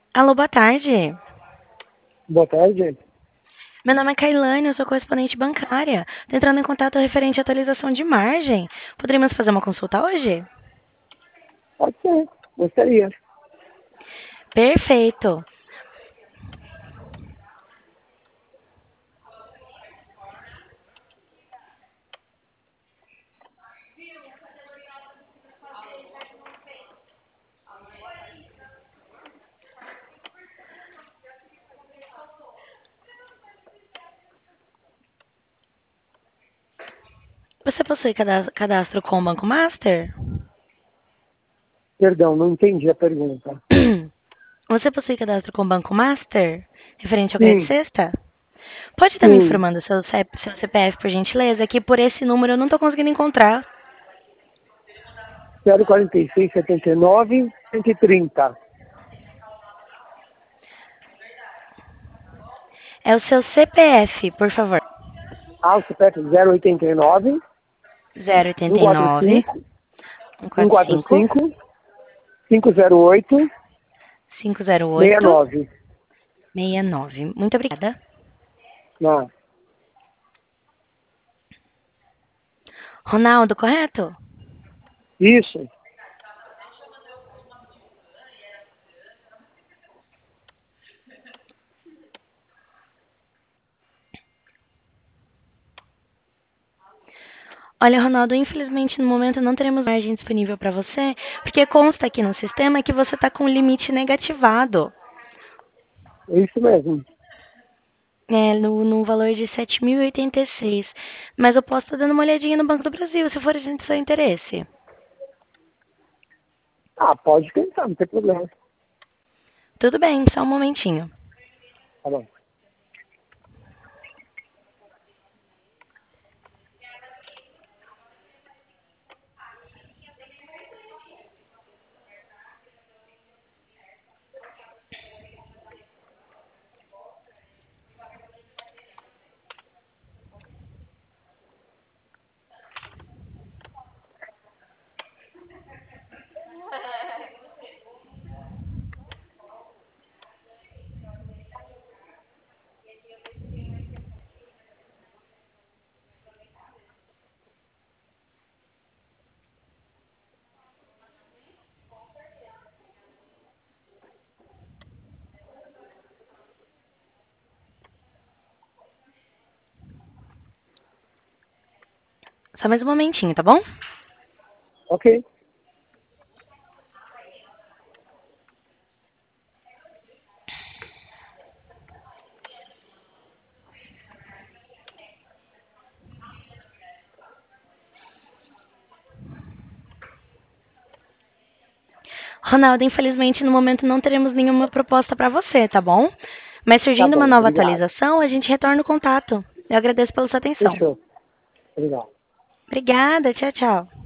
Alô, boa tarde. Boa tarde. Meu nome é Kailane, eu sou correspondente bancária. Tô entrando em contato referente à atualização de margem. Poderíamos fazer uma consulta hoje? Pode ser. Gostaria. Perfeito. Você possui cadastro com o Banco Master? Perdão, não entendi a pergunta. Você possui cadastro com o Banco Master? Referente ao crédito Sim, sexta? Pode estar me sim. informando seu CPF, por gentileza? Que por esse número eu não estou conseguindo encontrar. 046 79 130. É o seu CPF, por favor. Ah, o CPF 089 089 145 145 145 508 508 69. 69. Muito obrigada. Ah, Ronaldo, correto? isso. Olha, Ronaldo, infelizmente no momento não teremos margem disponível para você, porque consta aqui no sistema que você está com o limite negativado, É isso mesmo. no valor de 7.086. Mas eu posso estar dando uma olhadinha no Banco do Brasil, se for de seu interesse. Ah, pode tentar, não tem problema. Tudo bem, só um momentinho. Tá bom. Só mais um momentinho, tá bom? Ok. Ronaldo, infelizmente no momento não teremos nenhuma proposta para você, tá bom? Mas Tá surgindo uma bom, nova obrigado. atualização, a gente retorna o contato. Eu agradeço pela sua atenção. Fechou. Obrigado. Obrigada, tchau, tchau.